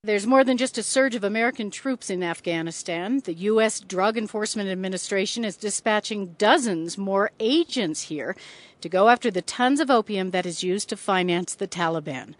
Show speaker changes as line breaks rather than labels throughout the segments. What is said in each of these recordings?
There's more than just a surge of American troops in Afghanistan. The U.S. Drug Enforcement Administration is dispatching dozens more agents here to go after the tons of opium that is used to finance the Taliban.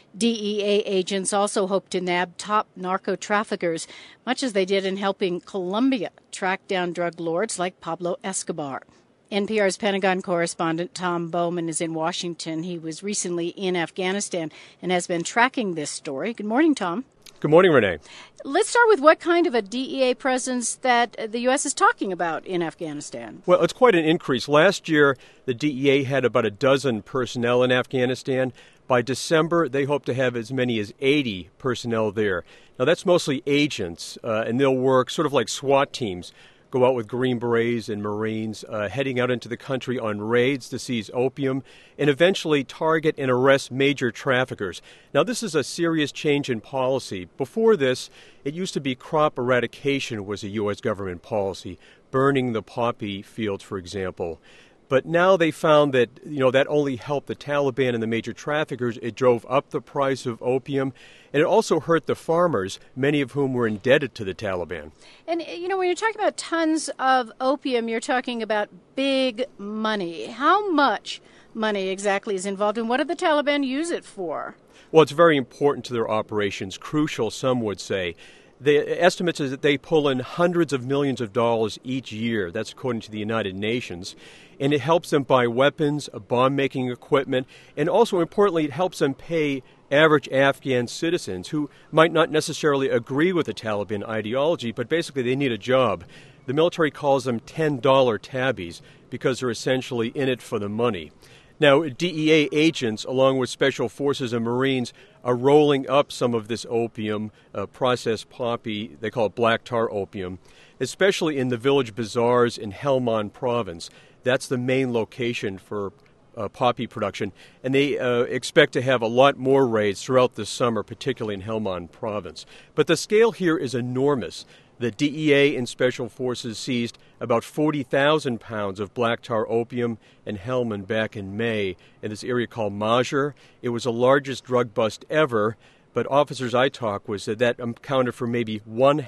DEA agents also hope to nab top narco-traffickers, much as they did in helping Colombia track down drug lords like Pablo Escobar. NPR's Pentagon correspondent Tom Bowman is in Washington. He was recently in Afghanistan and has been tracking this story. Good morning, Tom.
Good morning, Renee.
Let's start with what kind of a DEA presence that the U.S. is talking about in Afghanistan.
Well, it's quite an increase. Last year, the DEA had about a dozen personnel in Afghanistan. By December, they hope to have as many as 80 personnel there. Now, that's mostly agents, and they'll work sort of like SWAT teams, go out with Green Berets and Marines, heading out into the country on raids to seize opium and eventually target and arrest major traffickers. Now, this is a serious change in policy. Before this, it used to be crop eradication was a U.S. government policy, burning the poppy fields, for example. But now they found that, that only helped the Taliban and the major traffickers. It drove up the price of opium, and it also hurt the farmers, many of whom were indebted to the Taliban.
And, when you're talking about tons of opium, you're talking about big money. How much money exactly is involved, and what do the Taliban use it for?
Well, it's very important to their operations, crucial, some would say. The estimates is that they pull in hundreds of millions of dollars each year. That's according to the United Nations. And it helps them buy weapons, bomb-making equipment, and also, importantly, it helps them pay average Afghan citizens who might not necessarily agree with the Taliban ideology, but basically they need a job. The military calls them $10 tabbies because they're essentially in it for the money. Now, DEA agents, along with Special Forces and Marines, are rolling up some of this opium, processed poppy, they call it black tar opium, especially in the village bazaars in Helmand province. That's the main location for poppy production, and they expect to have a lot more raids throughout the summer, particularly in Helmand province. But the scale here is enormous. The DEA and Special Forces seized about 40,000 pounds of black tar opium in Helmand back in May in this area called Mazar. It was the largest drug bust ever, but officers I talked with said that accounted for maybe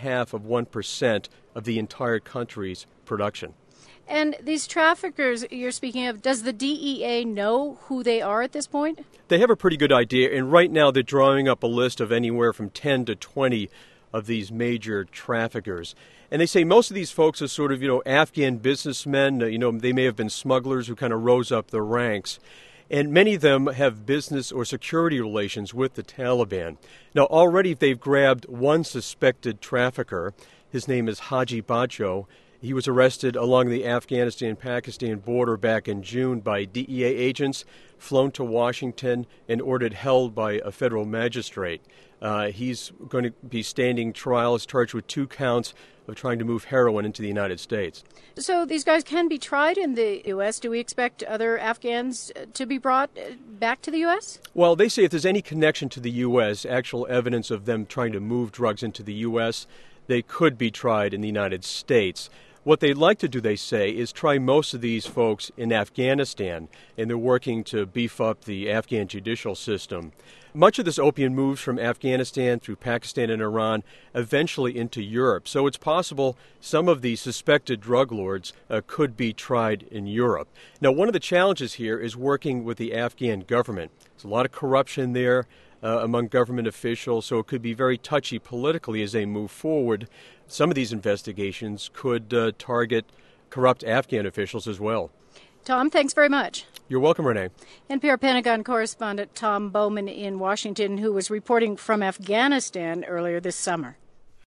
0.5% of the entire country's production.
And these traffickers you're speaking of, does the DEA know who they are at this point?
They have a pretty good idea, and right now they're drawing up a list of anywhere from 10 to 20 of these major traffickers. And they say most of these folks are sort of, Afghan businessmen. They may have been smugglers who kind of rose up the ranks. And many of them have business or security relations with the Taliban. Now, already they've grabbed one suspected trafficker. His name is Haji Bacho. He was arrested along the Afghanistan-Pakistan border back in June by DEA agents, flown to Washington, and ordered held by a federal magistrate. He's going to be standing trial. He's charged with 2 counts of trying to move heroin into the United States.
So these guys can be tried in the U.S. Do we expect other Afghans to be brought back to the U.S.?
Well, they say if there's any connection to the U.S., actual evidence of them trying to move drugs into the U.S., they could be tried in the United States. What they'd like to do, they say, is try most of these folks in Afghanistan, and they're working to beef up the Afghan judicial system. Much of this opium moves from Afghanistan through Pakistan and Iran, eventually into Europe. So it's possible some of these suspected drug lords could be tried in Europe. Now, one of the challenges here is working with the Afghan government. There's a lot of corruption there among government officials, so it could be very touchy politically as they move forward. Some of these investigations could target corrupt Afghan officials as well.
Tom, thanks very much.
You're welcome, Renee.
NPR Pentagon correspondent Tom Bowman in Washington, who was reporting from Afghanistan earlier this summer.